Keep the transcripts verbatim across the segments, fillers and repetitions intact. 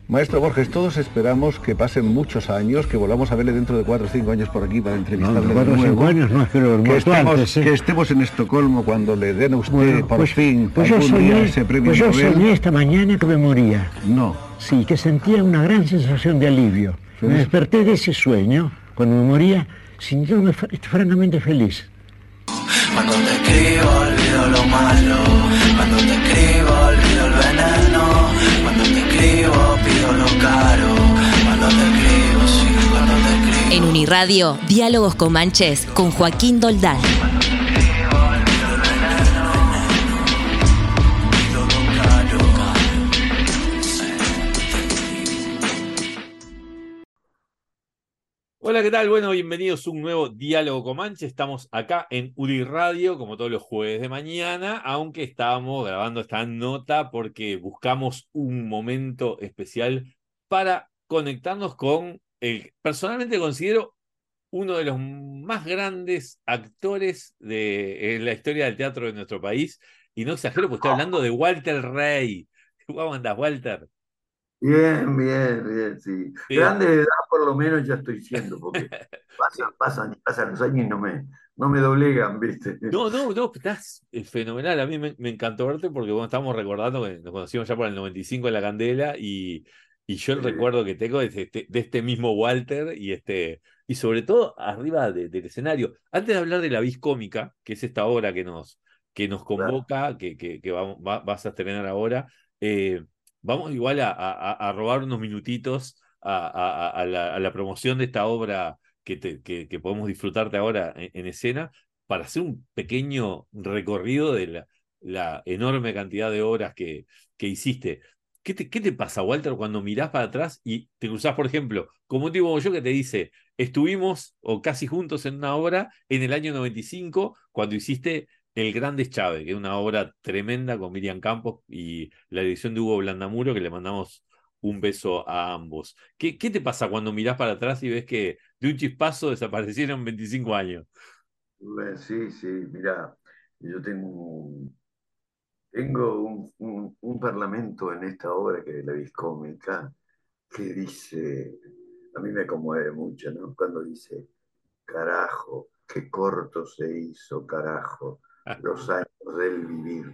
Maestro Borges, todos esperamos que pasen muchos años, que volvamos a verle dentro de cuatro o cinco años por aquí para entrevistarle No, de cuatro o cinco nuevo. años no, es que lo Que muerto estemos, antes, ¿eh? que estemos en Estocolmo cuando le den a usted Bueno, por pues, fin pues yo algún día soñé, ese premio pues yo Nobel. soñé esta mañana que me moría. No. Sí, que sentía una gran sensación de alivio. Sí. Me desperté de ese sueño, cuando me moría, sintiéndome fr- francamente feliz. Cuando te escribo olvido lo malo, cuando te escribo olvido el veneno, cuando te escribo pido lo caro, cuando te escribo, sí, cuando te escribo. En Uniradio, Diálogos Comanches con Joaquín Doldán. Cuando te escribo olvido el veneno, pido lo caro, Hola, ¿qué tal? Bueno, bienvenidos a un nuevo Diálogo Comanche. Estamos acá en Uniradio, como todos los jueves de mañana, aunque estábamos grabando esta nota porque buscamos un momento especial para conectarnos con el, personalmente considero, uno de los más grandes actores de en la historia del teatro de nuestro país. Y no exagero, porque estoy hablando de Walter Rey. ¿Cómo andás, Walter? Bien, bien, bien, sí. Eh, Grande de edad por lo menos ya estoy siendo, porque pasan, pasan y pasan los años y no me, no me doblegan, ¿viste? No, no, no, estás eh, fenomenal. A mí me, me encantó verte porque bueno, estamos recordando que nos conocimos ya por el noventa y cinco en La Candela y, y yo el Eh, recuerdo que tengo es este, de este mismo Walter y este y sobre todo arriba de- del escenario. Antes de hablar de La Vis Cómica, que es esta obra que nos, que nos claro, convoca, que, que, que vamos- va- vas a estrenar ahora, eh, vamos igual a, a- a robar unos minutitos a, a- a- a la, a la promoción de esta obra que, te- que, que podemos disfrutarte ahora en en escena para hacer un pequeño recorrido de la, la enorme cantidad de obras que, que hiciste. ¿Qué te, qué te pasa, Walter, cuando mirás para atrás y te cruzás, por ejemplo, como un tipo como yo que te dice, estuvimos o casi juntos en una obra en el año noventa y cinco cuando hiciste El Grande Chávez, que es una obra tremenda con Miriam Campos y la dirección de Hugo Blandamuro, que le mandamos un beso a ambos. ¿Qué, qué te pasa cuando mirás para atrás y ves que de un chispazo desaparecieron veinticinco años? bueno, sí, sí, mira, yo tengo, un- tengo un, un- un parlamento en esta obra que es la Viscómica, que dice, a mí me conmueve mucho, ¿no? Cuando dice, carajo, qué corto se hizo, carajo, los años del vivir.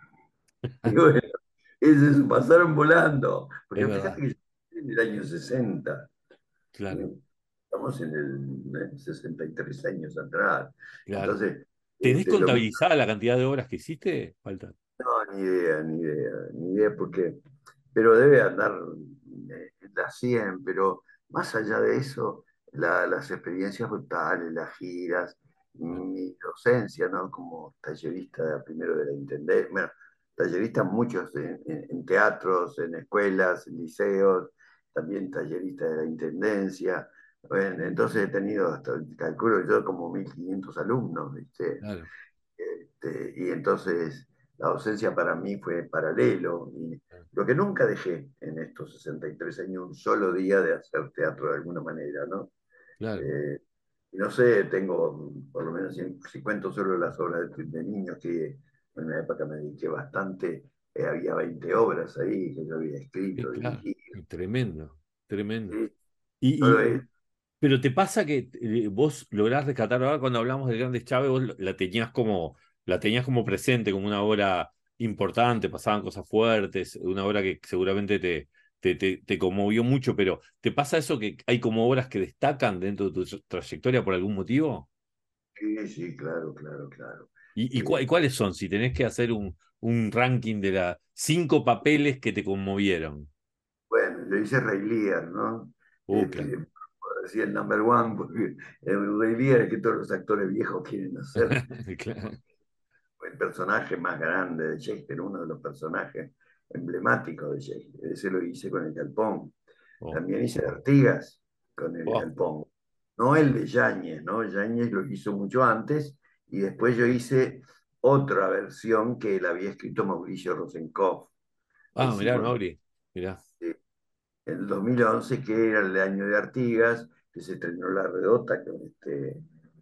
Y bueno, esos pasaron volando, Es porque fíjate verdad, que yo estoy en el año sesenta, claro, ¿no? Estamos en el en sesenta y tres años atrás. claro. Entonces, ¿Tenés este, lo mismo, contabilizada la cantidad de obras que hiciste, Walter? no, ni idea, ni idea, ni idea, porque, pero debe andar eh, en las cien, pero más allá de eso, la- las experiencias brutales, las giras, mi docencia, ¿no? Como tallerista primero de la Intendencia, bueno, tallerista muchos en, en- en teatros, en escuelas, en liceos, también tallerista de la Intendencia. Bueno, entonces he tenido, hasta calculo yo, como mil quinientos alumnos, ¿viste? Claro, Este, y entonces la docencia para mí fue paralelo. Y lo que nunca dejé en estos sesenta y tres años, un solo día de hacer teatro de alguna manera, ¿no? claro. Eh, y no sé, tengo por lo menos, si, si cuento solo las obras de, de niños, que en una época me dediqué bastante, eh, había veinte obras ahí que yo había Sí, escrito, claro. dirigido. Tremendo, tremendo. ¿Sí? Y, Solo y, es, pero te pasa que eh, vos lográs rescatar ahora cuando hablamos de Grandes Chávez, vos la tenías como, la tenías como presente, como una obra importante, pasaban cosas fuertes, una obra que seguramente te, te, te, te conmovió mucho, pero ¿te pasa eso que hay como obras que destacan dentro de tu tra- trayectoria por algún motivo? sí, sí, claro, claro, claro. ¿Y, y, cua- y Eh, cuáles son? Si tenés que hacer un, un ranking de las cinco papeles que te conmovieron. Bueno, yo hice Ray Lear, ¿no? Uh, claro. Este, por decir el number one, porque el Ray Lear es que todos los actores viejos quieren hacer. Claro. Fue el personaje más grande de Shakespeare, uno de los personajes emblemáticos de Shakespeare. Ese lo hice con el Galpón. Oh, También hice Artigas con el oh, Galpón. No el de Yáñez, ¿no? Yáñez lo hizo mucho antes y después yo hice otra versión que la había escrito Mauricio Rosenkopf. ah, mirá, Hicimos Mauri, mirá. en el dos mil once, que era el año de Artigas, que se estrenó La Redota con, este,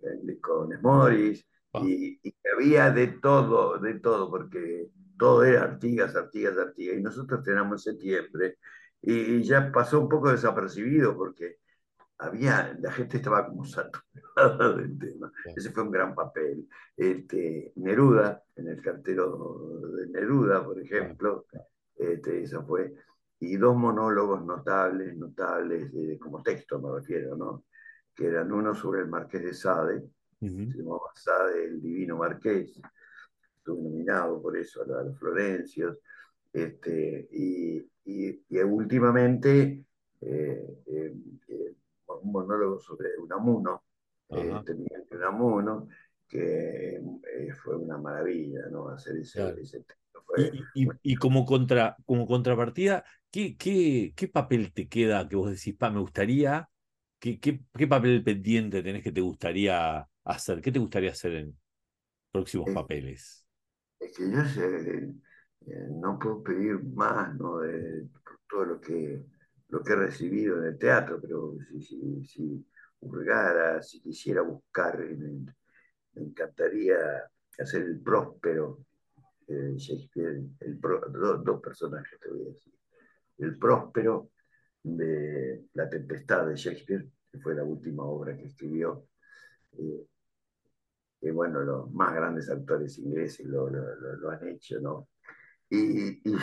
con Morris, Oh, y, y había de todo, de todo, porque todo era Artigas, Artigas, Artigas. Y nosotros estrenamos en septiembre, y, y ya pasó un poco desapercibido porque había, la gente estaba como saturada del tema. Ese fue un gran papel. Este, Neruda, en el cartero de Neruda, por Claro. ejemplo, este, eso fue. Y dos monólogos notables, notables, eh, como texto me refiero, ¿no? Que eran uno sobre el Marqués de Sade, Ujú. se llamaba Sade, el Divino Marqués, estuvo nominado por eso a, la, a los Florencios, este, y, y, y últimamente eh, eh, eh, un monólogo sobre Unamuno, Ajá, este, Miguel de Unamuno, que eh, fue una maravilla, ¿no? Hacer ese, claro. ese texto. Fue, Y, y, y como, contra, como contrapartida, ¿qué, qué, qué papel te queda que vos decís, pa, me gustaría, qué, qué, qué papel pendiente tenés que te gustaría hacer? ¿Qué te gustaría hacer en próximos es, papeles? es que yo sé, eh, no puedo pedir más, ¿no? De todo lo que, lo que he recibido en el teatro, pero si, si, si hurgara, si quisiera buscar, me, me encantaría hacer el próspero eh, Shakespeare, el pro, do, dos personajes te voy a decir. El próspero de La Tempestad de Shakespeare, que fue la última obra que escribió, eh, que bueno, los más grandes actores ingleses lo, lo, lo, lo han hecho, ¿no? Y, y,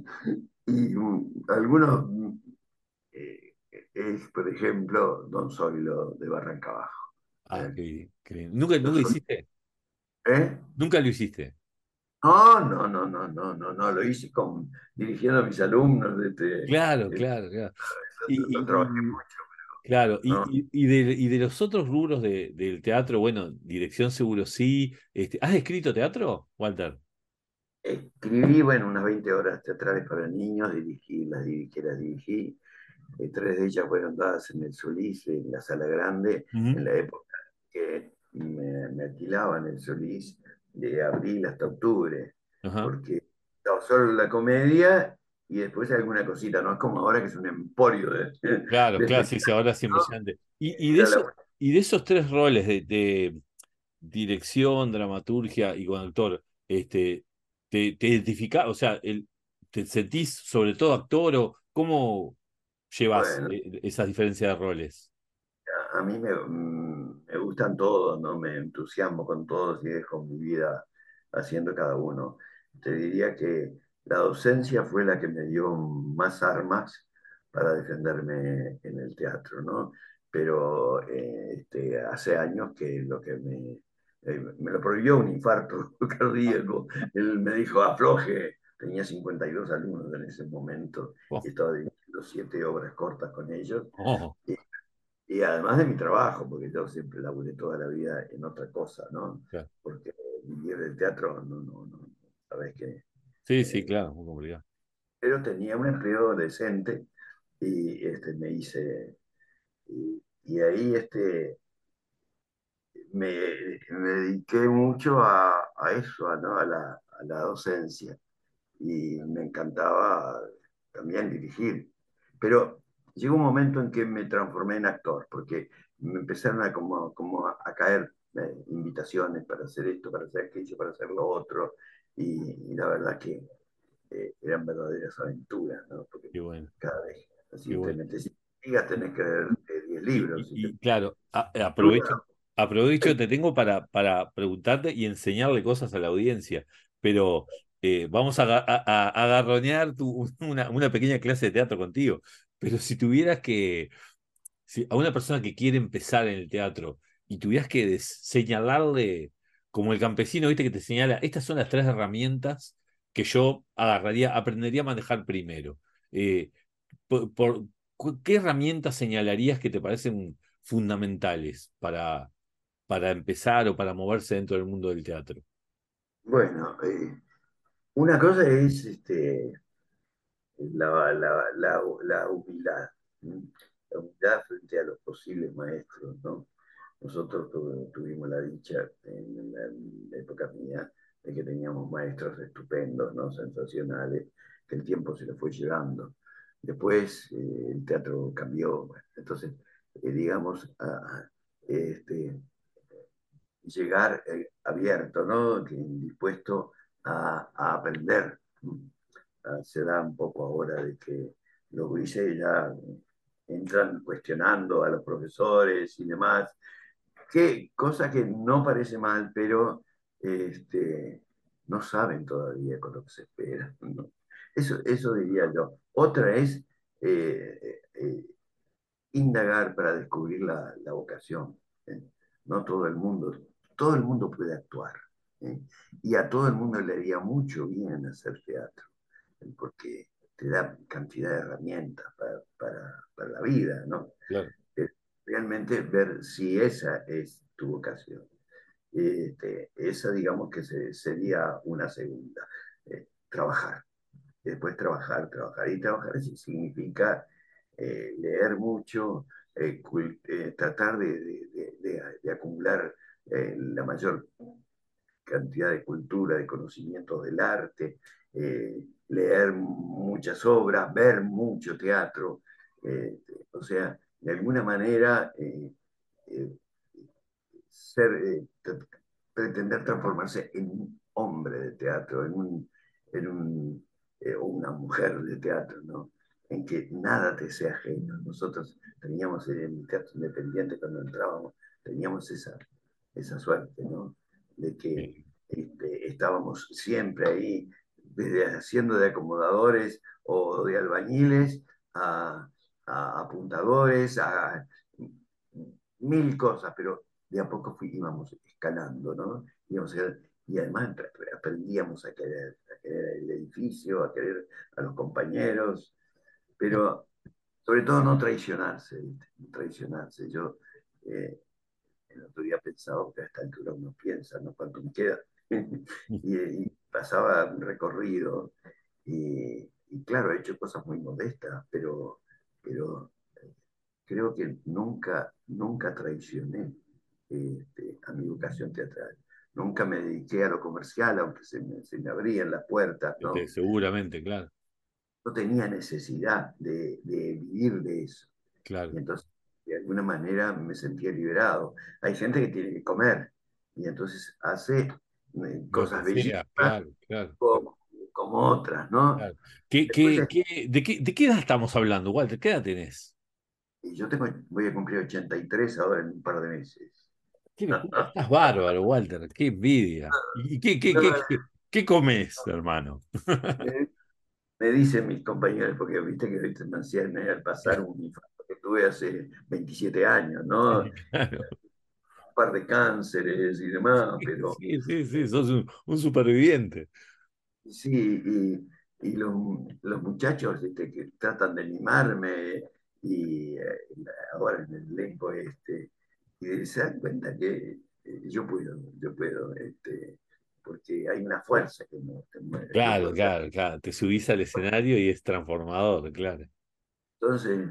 y um, algunos, eh, es, por ejemplo, Don Zoilo de Barranca Abajo. Ah, ¿Eh? qué, qué bien. ¿Nunca, Don nunca Zoilo, hiciste? ¿eh? Nunca lo hiciste. No, no, no, no, no, no, no, lo hice con, dirigiendo a mis alumnos, este, Claro, eh, claro, claro. no, no trabajé Y, y- mucho, claro, ¿no? y, y, y de, y de los otros rubros de- del teatro, bueno, dirección seguro sí. Este, ¿has escrito teatro, Walter? Escribí, bueno, unas veinte obras teatrales para niños, dirigí, las dirigí, las dirigí. Eh, tres de ellas fueron dadas en el Solís, en la Sala Grande, Ujú. en la época que me, me alquilaban el Solís de abril hasta octubre, Ajá. porque estaba solo la comedia y después alguna cosita, no es como ahora que es un emporio de, Claro, de claro, sí, sí, espectáculos, ahora es ¿no? impresionante. Y, y de Era esos, la- y de esos tres roles de, de dirección, dramaturgia y con actor, este, te, te identificás, o sea, el, te sentís sobre todo actor o cómo llevas bueno, eh, esas diferencias de roles. a mí me, mm, me gustan todos, ¿no? Me entusiasmo con todos y dejo mi vida haciendo cada uno. Te diría que la docencia fue la que me dio más armas para defenderme en el teatro, ¿no? Pero eh, este, hace años que lo que me, eh, me lo prohibió un infarto cardíaco. Él me dijo, afloje. Tenía cincuenta y dos alumnos en ese momento Oh, y estaba dirigiendo siete obras cortas con ellos. oh, Y además de mi trabajo, porque yo siempre laburé toda la vida en otra cosa, ¿no? claro. Porque vivir del teatro, no, no, no, sabes que... Sí, sí, eh, claro, muy complicado. pero tenía un empleo decente y este, me hice... Y, y ahí este, me, me dediqué mucho a, a eso, a, ¿no? a, la, a la docencia. Y me encantaba también dirigir. Pero llegó un momento en que me transformé en actor, porque me empezaron a, como, como a, a caer eh, invitaciones para hacer esto, para hacer aquello, para hacer lo otro, y, y la verdad que eh, eran verdaderas aventuras, ¿no? Porque Qué bueno, cada vez, qué así te bueno. metes en ligas, tenés que leer eh, diez Y, libros, si te y, claro, a- aprovecho, aventura, aprovecho, hay- te tengo para, para preguntarte y enseñarle cosas a la audiencia, pero eh, vamos a, aga- a, a- a agarronear tu- una, una pequeña clase de teatro contigo. Pero si tuvieras que, si a una persona que quiere empezar en el teatro y tuvieras que des- señalarle, como el campesino, viste, que te señala, estas son las tres herramientas que yo agarraría, aprendería a manejar primero. Eh, por, por- cu- ¿qué herramientas señalarías que te parecen fundamentales para, para empezar o para moverse dentro del mundo del teatro? bueno, eh, una cosa es este, la, la, la, la humildad, ¿no? La humildad frente a los posibles maestros, ¿no? Nosotros tu, tuvimos la dicha en la, en la época mía de que teníamos maestros estupendos, ¿no? Sensacionales, que el tiempo se los fue llevando. Después eh, el teatro cambió, bueno, entonces, eh, digamos, a, a, este, llegar eh, abierto, ¿no? Que, dispuesto a, a aprender. ¿No? Ah, se da un poco ahora de que los gurises ya entran cuestionando a los profesores y demás, que, cosa que no parece mal, pero este, no saben todavía con lo que se espera, ¿no? Eso, eso diría yo. Otra es eh, eh, indagar para descubrir la, la vocación. ¿Eh? No todo el mundo, todo el mundo puede actuar. ¿Eh? Y a todo el mundo le haría mucho bien hacer teatro, ¿eh? Porque te da cantidad de herramientas para, para, para la vida, ¿no? Claro. Eh, realmente ver si esa es tu vocación. Este, esa, digamos que se, sería una segunda. Eh, trabajar. Después trabajar, trabajar. Y trabajar significa eh, leer mucho, eh, eh, tratar de, de, de, de acumular eh, la mayor cantidad de cultura, de conocimientos del arte, eh, leer muchas obras, ver mucho teatro, eh, o sea, de alguna manera eh, eh, ser, eh, pretender transformarse en un hombre de teatro, en, un, en un, eh, una mujer de teatro, ¿no? En que nada te sea ajeno. Nosotros teníamos en el teatro independiente cuando entrábamos, teníamos esa, esa suerte, ¿no? De que Sí. este, estábamos siempre ahí, desde haciendo de acomodadores o de albañiles a, a apuntadores, a mil cosas, pero de a poco fui, íbamos escalando, ¿no? Íbamos a, y además aprendíamos a querer, a querer el edificio, a querer a los compañeros, pero sobre todo no traicionarse, ¿viste? No traicionarse. Yo eh, el otro día pensaba que a esta altura uno piensa, ¿no? ¿Cuánto me queda? y, y pasaba un recorrido y, y, claro, he hecho cosas muy modestas, pero, pero creo que nunca, nunca traicioné este, a mi vocación teatral. Nunca me dediqué a lo comercial, aunque se me, se me abrían las puertas, Este, ¿no? seguramente, claro, No tenía necesidad de, de vivir de eso. claro. Y entonces, de alguna manera, me sentía liberado. Hay gente que tiene que comer y entonces hace eh, Lo que cosas sea, bellísimas claro, claro, como, como otras, ¿no? claro. ¿Qué, Después, qué, qué, de qué, de qué edad estamos hablando, Walter? ¿Qué edad tenés? y yo tengo, voy a cumplir ochenta y tres ahora en un par de meses. Qué locura, estás bárbaro, Walter, qué envidia. ¿Y qué, qué, No, qué, qué, qué comes, hermano? me, me dicen mis compañeros, porque viste que ahorita me hacían al pasar un infarto que tuve hace veintisiete años, ¿no? Sí, claro. Un par de cánceres y demás, pero Sí, sí, sí, sos un, un superviviente. sí, y, y los, los muchachos este, que tratan de animarme y eh, ahora en el elenco este, y se dan cuenta que eh, yo puedo, yo puedo, este, porque hay una fuerza que me, que me- yo Claro, puedo ser. claro, claro. Te subís al escenario y es transformador, claro. Entonces,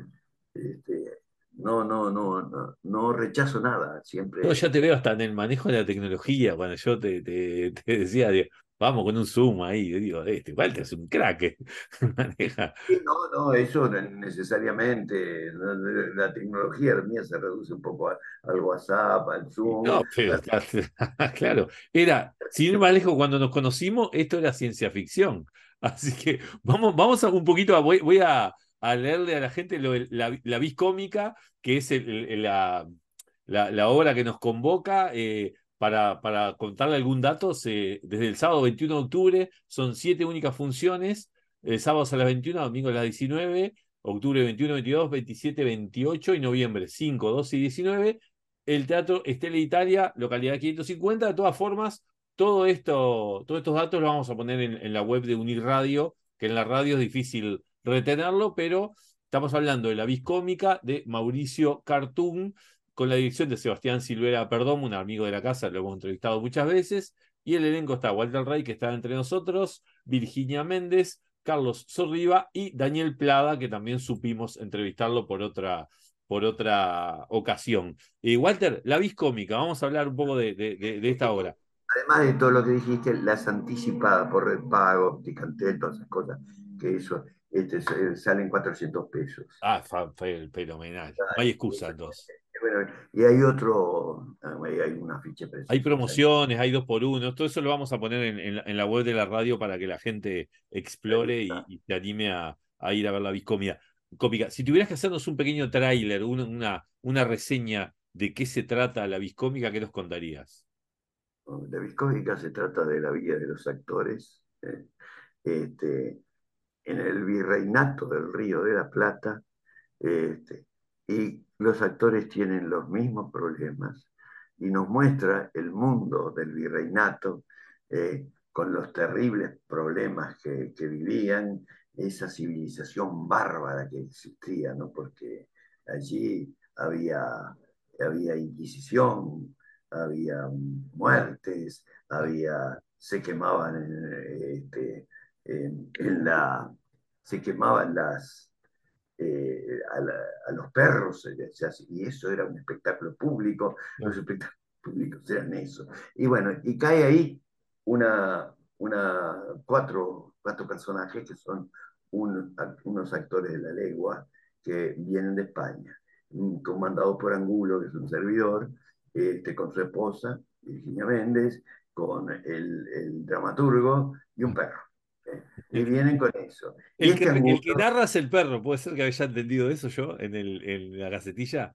este, no, no, no, no, no rechazo nada, No, siempre. ya te veo hasta en el manejo de la tecnología, cuando yo te, te, te decía, digo, vamos con un Zoom ahí, yo digo, este Walter es un crack, eh, maneja. Sí, no, no, eso no necesariamente, no, no, la tecnología mía se reduce un poco a- al WhatsApp, al Zoom, No, pero está- claro, era, sin ir más lejos, cuando nos conocimos, esto era ciencia ficción. Así que vamos, vamos a un poquito, a, voy, voy a, a leerle a la gente lo de la, la vis cómica, que es el- el- la, la, la obra que nos convoca. Eh, para, para contarle algún dato, se- desde el sábado veintiuno de octubre son siete únicas funciones, el sábado a las veintiuna, domingo a las diecinueve, octubre veintiuno, veintidós, veintisiete, veintiocho y noviembre cinco, doce y diecinueve. El Teatro Estela Italia, localidad quinientos cincuenta. De todas formas, todo esto, todos estos datos los vamos a poner en, en la web de Unir Radio, que en la radio es difícil retenerlo, pero estamos hablando de la vis cómica de Mauricio Cartún, con la dirección de Sebastián Silvera Perdomo, un amigo de la casa, lo hemos entrevistado muchas veces, y el elenco está Walter Rey, que está entre nosotros, Virginia Méndez, Carlos Sorriba y Daniel Plada, que también supimos entrevistarlo por otra, por otra ocasión. Eh, Walter, la vis cómica, vamos a hablar un poco de, de, de, de esta obra. además de todo lo que dijiste, las anticipadas por Red Pago, Ticantel, todas esas cosas, que eso este, salen cuatrocientos pesos. Ah, fa, fe, fenomenal. No hay excusa, entonces. Bueno, y hay otro, hay hay un afiche Hay precioso. promociones, hay dos por uno, todo eso lo vamos a poner en, en, la, en la web de la radio para que la gente explore y, y se anime a, a ir a ver la viscomida. cómica. Si tuvieras que hacernos un pequeño tráiler, una, una, una reseña de qué se trata la viscómica, ¿qué nos contarías? La viscómica se trata de la vida de los actores. ¿eh? Este, en el virreinato del Río de la Plata, este, y los actores tienen los mismos problemas, y nos muestra el mundo del virreinato eh, con los terribles problemas que, que, vivían, esa civilización bárbara que existía, ¿no? Porque allí había, había inquisición, había muertes, había, se quemaban en, este, en, en la, se quemaban las, eh, a, la, a, los perros, y eso era un espectáculo público, los espectáculos públicos eran eso. Y bueno, y cae ahí una, una, cuatro, cuatro personajes que son un, unos actores de la legua que vienen de España, comandados por Angulo, que es un servidor, este, con su esposa, Virginia Méndez, con el, el dramaturgo y un perro. ¿eh? Y El, vienen con eso. Y el, que, este el que Angulo, narra es el perro, ¿puede ser que haya entendido eso yo en, el, en la gacetilla?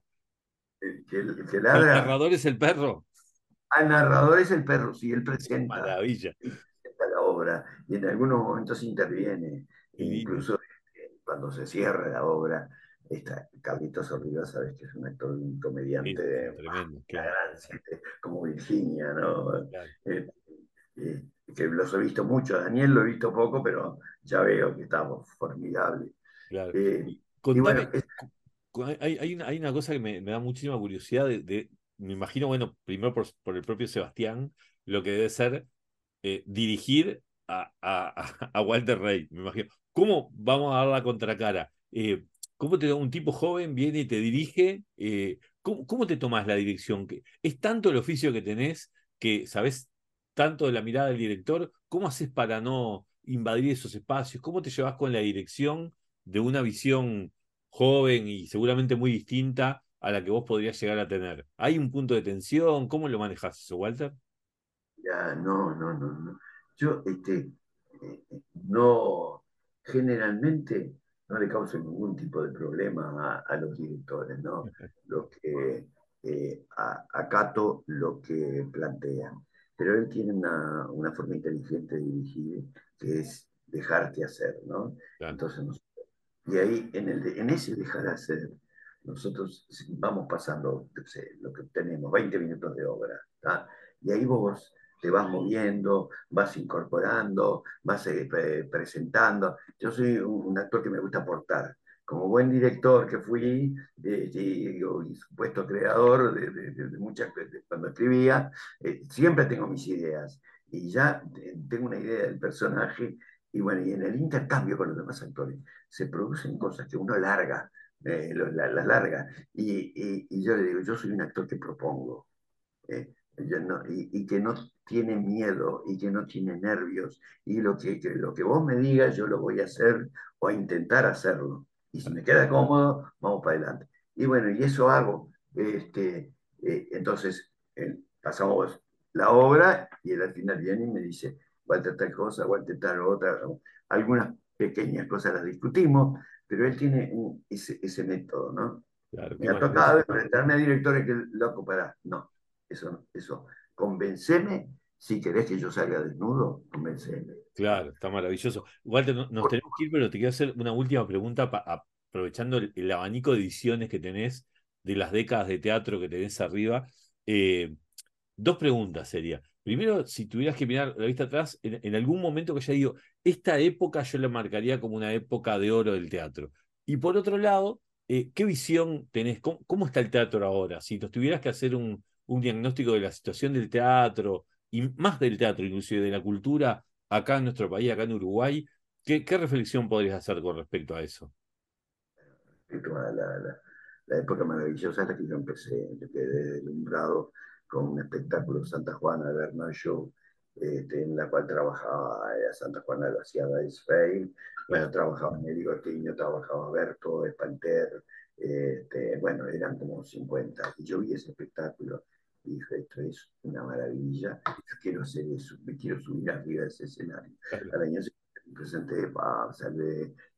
el que, el que ¿El ladra, narrador es el perro? al narrador es el perro, sí, él presenta, Maravilla. él presenta la obra y en algunos momentos interviene, Qué lindo. incluso eh, cuando se cierra la obra, está Carlitos Olivas, sabes que es un actor, un comediante Sí, de tremendo, una claro, gran siete, como Virginia, ¿no? claro, Eh, eh, que los he visto mucho, a Daniel lo he visto poco, pero ya veo que estamos formidables. claro. Eh, Y y bueno, contame, es, cu- cu- hay, hay una, hay una cosa que me, me da muchísima curiosidad de, de- me imagino, bueno, primero por, por el propio Sebastián, lo que debe ser eh, dirigir a, a, a Walter Rey, me imagino. ¿Cómo vamos a dar la contracara? Eh, ¿cómo te, un tipo joven viene y te dirige? Eh, ¿cómo, cómo te tomas la dirección? ¿Que es tanto el oficio que tenés que sabés tanto de la mirada del director? ¿Cómo haces para no invadir esos espacios? ¿Cómo te llevas con la dirección de una visión joven y seguramente muy distinta a la que vos podrías llegar a tener? ¿Hay un punto de tensión? ¿Cómo lo manejas eso, Walter? ya, no, no, no, no. Yo, este, eh, no, generalmente no le causo ningún tipo de problema a, a los directores, ¿no? Lo que eh, a- acato lo que plantean. Pero él tiene una, una forma inteligente de dirigir, que es dejarte hacer, ¿no? Claro. Entonces, nos- y ahí, en, el, en ese dejar hacer, nosotros vamos pasando, no sé, lo que tenemos, veinte minutos de obra, ¿tá? Y ahí vos te vas moviendo, vas incorporando, vas eh, pre presentando. Yo soy un, un, actor que me gusta aportar. Como buen director que fui eh, y, y, supuesto creador de, de, de, de muchas, de, cuando escribía, eh, siempre tengo mis ideas. Y ya tengo una idea del personaje y bueno, y en el intercambio con los demás actores se producen cosas que uno larga, eh, las la larga. Y, y, y, yo le digo, yo soy un actor que propongo. Eh, no, y, y, que no tiene miedo y que no tiene nervios. Y lo que, que, lo que vos me digas, yo lo voy a hacer o a intentar hacerlo. Y si me queda cómodo, vamos para adelante. Y bueno, y eso hago. Este, eh, entonces, eh, pasamos la obra y él al final viene y me dice, Walter tal cosa, Walter tal otra. Algunas pequeñas cosas las discutimos, pero él tiene un, ese, ese método, ¿no? Claro, qué Me ha maravilloso. tocado enfrentarme a directores que, loco, para, no, eso, eso, convenceme, si querés que yo salga desnudo, convenceme. Claro, está maravilloso. Walter, no- nos tenemos que ir, pero te quiero hacer una última pregunta, pa- aprovechando el, el abanico de ediciones que tenés, de las décadas de teatro que tenés arriba. Eh, dos preguntas sería. Primero, si tuvieras que mirar la vista atrás, en, en algún momento que haya dicho, esta época yo la marcaría como una época de oro del teatro. Y por otro lado, eh, ¿qué visión tenés? ¿Cómo, cómo está el teatro ahora? Si nos tuvieras que hacer un, un diagnóstico de la situación del teatro, y más del teatro, inclusive de la cultura, acá en nuestro país, acá en Uruguay, ¿qué, qué reflexión podrías hacer con respecto a eso? La, la, la, época maravillosa es la que yo empecé, yo quedé deslumbrado con un espectáculo Santa Juana de Bernard Shaw, este, en la cual trabajaba eh, Santa Juana lo hacía Israel, bueno, Claro, trabajaba Nelly Gortiño, trabajaba Berto, Espanter, este, bueno, eran como cincuenta, y yo vi ese espectáculo y dije, esto es una maravilla, yo quiero hacer eso, me quiero subir arriba de ese escenario. claro. Al año siguiente me presenté, pa, salvé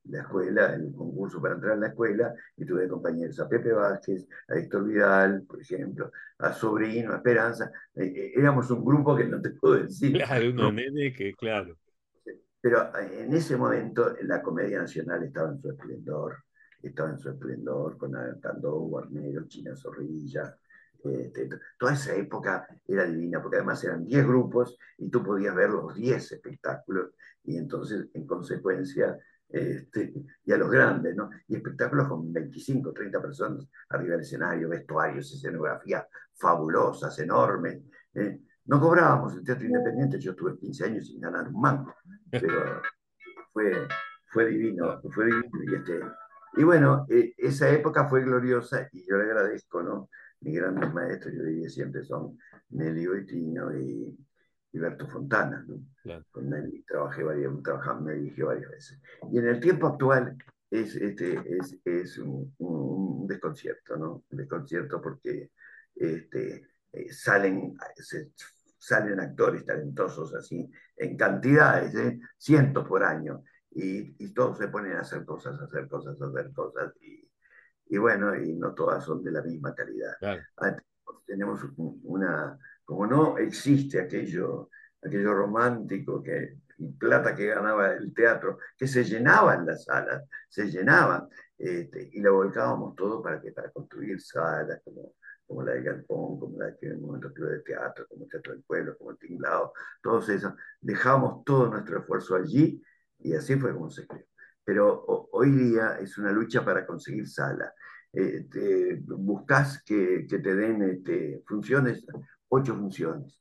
la escuela, el concurso para entrar a la escuela, y tuve de compañeros a Pepe Vázquez, a Héctor Vidal, por ejemplo, a Sobrino, a Esperanza. Eh, eh, éramos un grupo que no te puedo decir, Claro, ¿no? unos nenes que, claro. Pero en ese momento la Comedia Nacional estaba en su esplendor, estaba en su esplendor con Candó, Guarnero, China Zorrilla. Este, toda esa época era divina, porque además eran diez grupos y tú podías ver los diez espectáculos, y entonces, en consecuencia, este, y a los grandes, ¿no? Y espectáculos con veinticinco, treinta personas arriba del escenario, vestuarios, escenografías fabulosas, enormes. ¿eh? No cobrábamos el teatro independiente, yo estuve quince años sin ganar un mango, pero fue, fue divino, fue divino. Y, este, y bueno, eh, esa época fue gloriosa y yo le agradezco, ¿no? Mis grandes maestros, yo diría siempre, son Nelly Boitino y, y Berto Fontana, ¿no? Claro. Con Nelly trabajé varias, trabajamos, me dirigí varias veces. Y en el tiempo actual es, este, es, es un, un, desconcierto, ¿no? Un desconcierto porque este, eh, salen, se, salen actores talentosos así, en cantidades, ¿eh? Cientos por año, y, y todos se ponen a hacer cosas, a hacer cosas, a hacer cosas, y, y bueno, y no todas son de la misma calidad. Claro. Tenemos una, como no existe aquello, aquello romántico que y plata que ganaba el teatro, que se llenaban las salas, se llenaban, este, y lo volcábamos todo para, que, para construir salas como, como la de Galpón, como la que en el momento Club de Teatro, como el Teatro del Pueblo, como el Tinglado, todos esos. Dejábamos todo nuestro esfuerzo allí y así fue como se creó. Pero o, hoy día es una lucha para conseguir salas. Eh, te, buscas que, que, te den este, funciones, ocho funciones.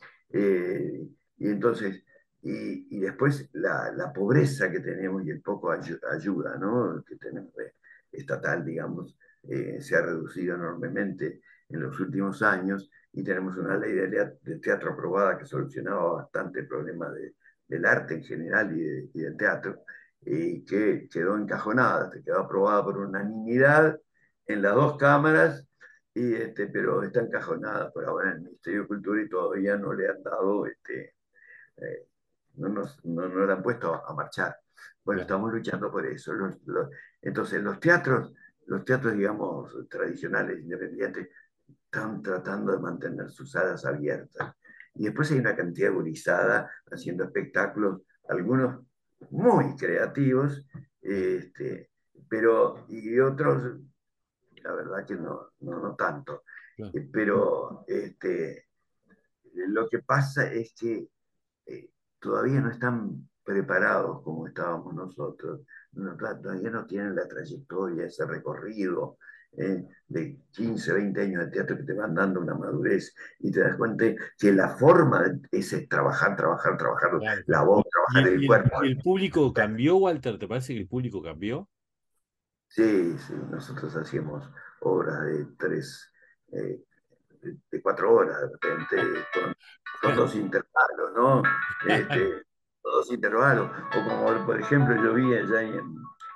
Eh, y entonces, y, y después la, la, pobreza que tenemos y el poco ay ayuda, ¿no? Que tenemos eh, estatal, digamos, eh, se ha reducido enormemente en los últimos años, y tenemos una ley de, de teatro aprobada que solucionaba bastante el problema de, del arte en general y, de, y del teatro, y que quedó encajonada, quedó aprobada por unanimidad en las dos cámaras, y, este, pero está encajonada por ahora en el Ministerio de Cultura y todavía no le han dado, este, eh, no, nos, no, no la han puesto a, a marchar. Bueno, claro. Estamos luchando por eso. Los, los, entonces, los teatros, los teatros, digamos, tradicionales, independientes, están tratando de mantener sus salas abiertas. Y después hay una cantidad gurizada haciendo espectáculos, algunos muy creativos, este, pero, y otros, la verdad que no, no, no tanto. Claro. Eh, pero este, lo que pasa es que eh, todavía no están preparados como estábamos nosotros, no, todavía no tienen la trayectoria, ese recorrido eh, de quince, veinte años de teatro que te van dando una madurez, y te das cuenta que la forma es trabajar, trabajar, trabajar, claro, la voz, trabajar ¿Y, el y cuerpo. ¿Y el público cambió, Walter? ¿Te parece que el público cambió? Sí, sí, nosotros hacíamos obras de tres, eh, de, de cuatro horas de repente, con, con dos intervalos, ¿no? Este, dos intervalos. O como, por ejemplo, yo vi allá en,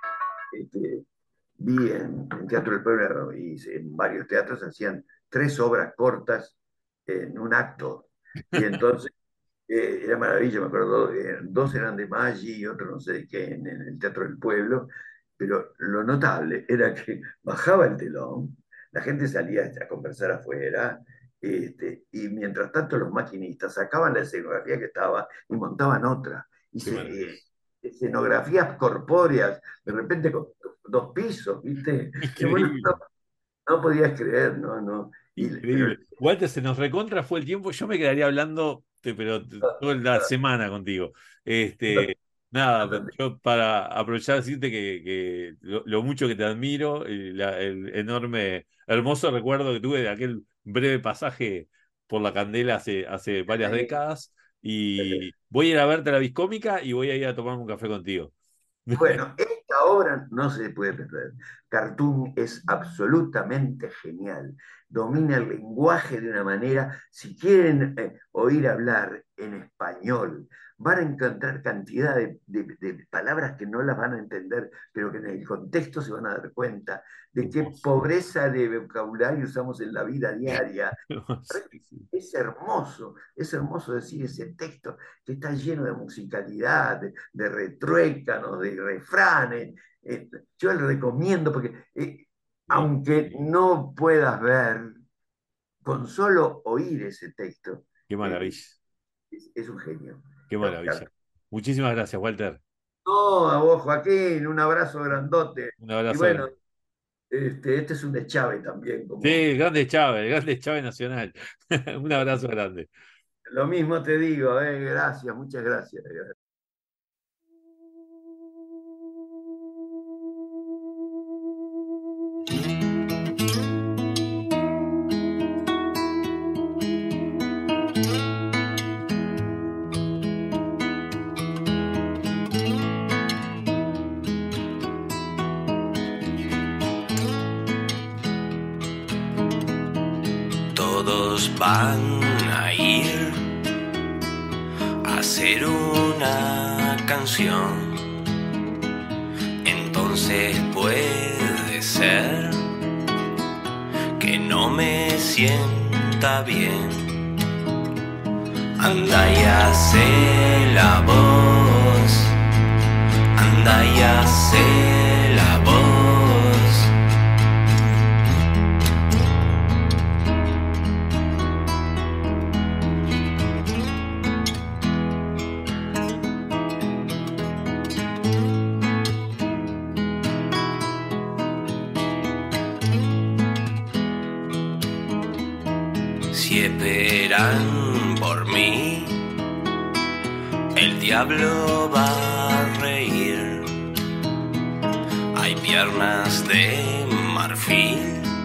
este, vi en, en Teatro del Pueblo y en varios teatros hacían tres obras cortas en un acto. Y entonces eh, era maravilla, me acuerdo, eh, dos eran de Maggi y otro no sé de qué, en, en el Teatro del Pueblo. Pero lo notable era que bajaba el telón, la gente salía a conversar afuera, este, y mientras tanto los maquinistas sacaban la escenografía que estaba y montaban otra. Y se, eh, escenografías corpóreas, de repente con dos pisos, ¿viste? Y bueno, no, no podías creer, no, no. Y, Increíble. Pero, Walter, se nos recontra fue el tiempo. Yo me quedaría hablando, pero toda la semana contigo. Este. Nada, yo para aprovechar decirte que, que lo, lo mucho que te admiro, el, la, el enorme, hermoso recuerdo que tuve de aquel breve pasaje por la Candela hace, hace varias décadas, y voy a ir a verte a la Viscómica y voy a ir a tomarme un café contigo. Bueno, esta obra no se puede perder. Cartoon es absolutamente genial. Domina el lenguaje de una manera, si quieren eh, oír hablar en español van a encontrar cantidad de, de, de palabras que no las van a entender, pero que en el contexto se van a dar cuenta de qué pobreza de vocabulario usamos en la vida diaria. Es hermoso, es hermoso decir ese texto que está lleno de musicalidad, de, de retruécanos, de refranes. Eh, yo le recomiendo porque, eh, aunque no puedas ver, con solo oír ese texto. Qué maravilla. Eh, es, es un genio. Qué maravilla. Muchísimas gracias, Walter. No, a vos, Joaquín, un abrazo grandote. Un abrazo. Y bueno, este, este es un de Chávez también. Como... Sí, el grande Chávez, el grande Chávez Nacional. Un abrazo grande. Lo mismo te digo, eh, gracias, muchas gracias. Todos van a ir a hacer una canción. Entonces puede ser que no me sienta bien. Anda y hace la voz, anda y hace la voz. Si esperan por mí, el diablo va a reír. Hay piernas de marfil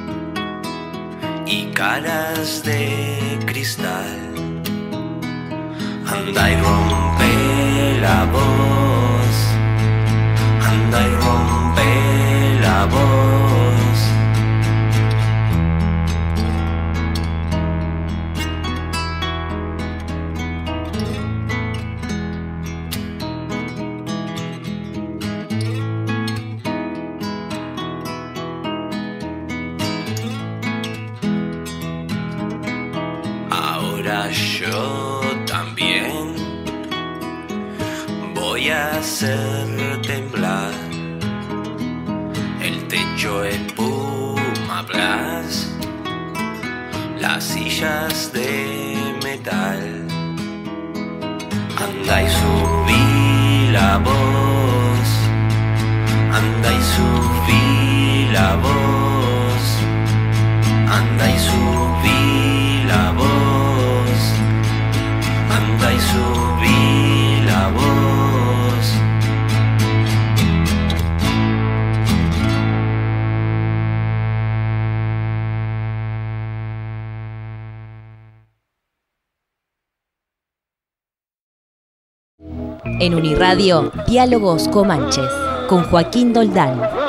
y caras de cristal. Anda y rompe la voz, anda y rompe la voz. Yo también voy a hacer temblar el techo, espuma blas, las sillas de metal. Anda y subí la voz, anda y subí la voz, anda y subí la voz. Anda y subí la voz. En Uniradio, Diálogos Comanches, con Joaquín Doldán.